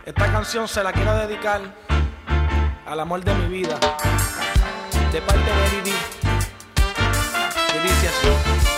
Esta canción se la quiero dedicar al amor de mi vida, de parte de Didi, que dice así: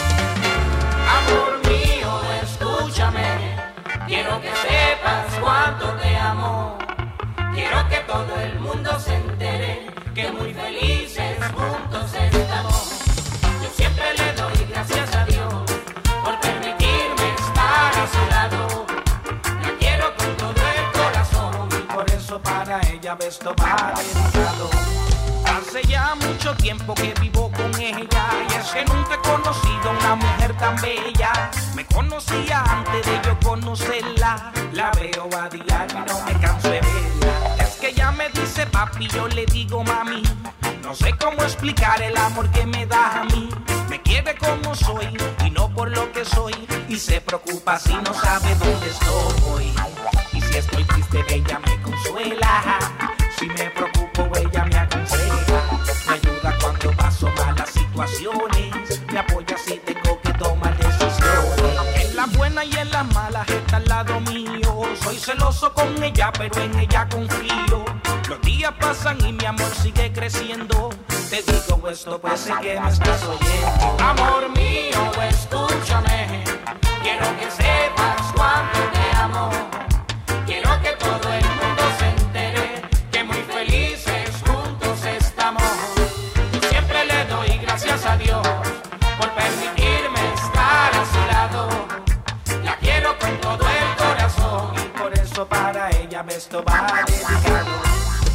amor mío, escúchame, quiero que sepas cuánto te amo. Quiero que todo el mundo se entere que muy felices juntos estamos. Yo siempre le doy gracias a Dios por permitirme estar a su lado. La quiero con todo el corazón y por eso para ella esto va dedicado. Hace ya mucho tiempo que vivo con ella y es que nunca he conocido una mujer tan bella. Me conocía antes de yo conocerla, la veo a diario y no me canso de verla. Es que ella me dice papi, yo le digo mami. No sé cómo explicar el amor que me da a mí. Me quiere como soy y no por lo que soy, y se preocupa si no sabe dónde estoy. Y si estoy triste ella me consuela, si me preocupo ella me aconseja, me ayuda cuando paso malas situaciones, me apoya si tengo que tomar decisiones. En las buenas y en las malas está al lado mío. Soy celoso con ella pero en ella confío. Los días pasan y mi amor sigue creciendo. Te digo esto pues sé que me estás oyendo. Amor mío, escúchame, quiero que sepas cuánto te amo. Quiero que todo el mundo se entere que muy felices juntos estamos. Yo siempre le doy gracias a Dios por permitirme estar a su lado. La quiero con todo el corazón y por eso para ella esto va dedicado.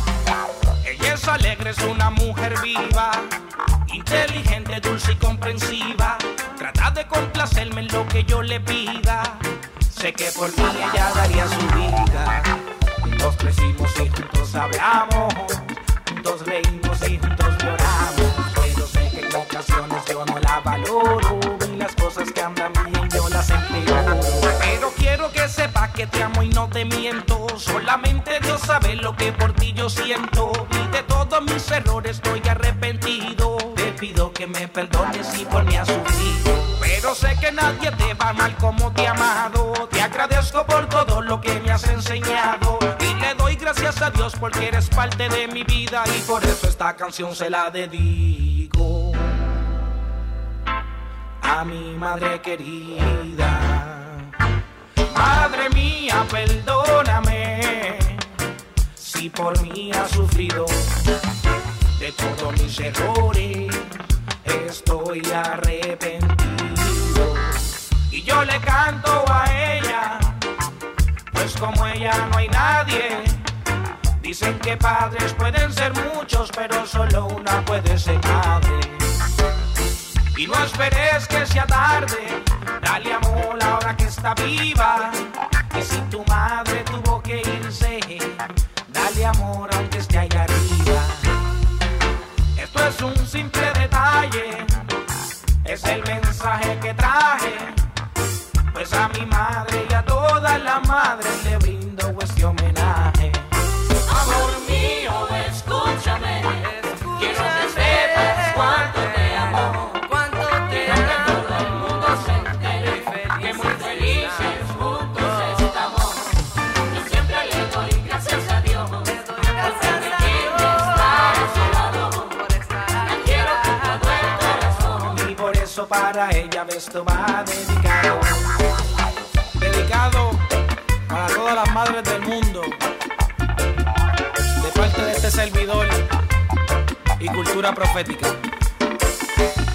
Ella es alegre, es una mujer viva, inteligente, dulce y comprensiva. Trata de complacerme en lo que yo le pida. Sé que por mí ella daría su vida. Juntos crecimos y juntos hablamos, juntos reímos y juntos lloramos. Pero sé que en ocasiones yo no la valoro y las cosas que andan bien yo las empeoro. Pero quiero que sepas que te amo y no te miento. Solamente Dios sabe lo que por ti yo siento. Y de todos mis errores estoy arrepentido. Te pido que me perdones si por mí has sufrido. Pero sé que nadie te va mal como te he amado. Te agradezco por todo lo que me has enseñado. Y le doy gracias a Dios porque eres parte de mi vida. Y por eso esta canción se la dedico a mi madre querida. Madre mía, perdóname si por mí has sufrido. De todos mis errores estoy arrepentido. Y yo le canto a ella, pues como ella no hay nadie. Dicen que padres pueden ser muchos, pero solo una puede ser madre. Y no esperes que sea tarde, dale amor ahora que está viva. Y si tu madre tuvo que irse, dale amor aunque esté allá arriba. Esto es un simple detalle, es el mensaje que traje. Pues a mi madre y a todas las madres le brindo este homenaje. Amor mío, escúchame, quiero que sepas cuánto te amo. Quiero que todo el mundo se entere que muy felices juntos estamos. Yo siempre le doy gracias a Dios por permitirme estar a su lado. La quiero con todo el corazón y por eso para ella esto va dedicado. Dedicado para todas las madres del mundo, de parte de este servidor y Cultura Profética.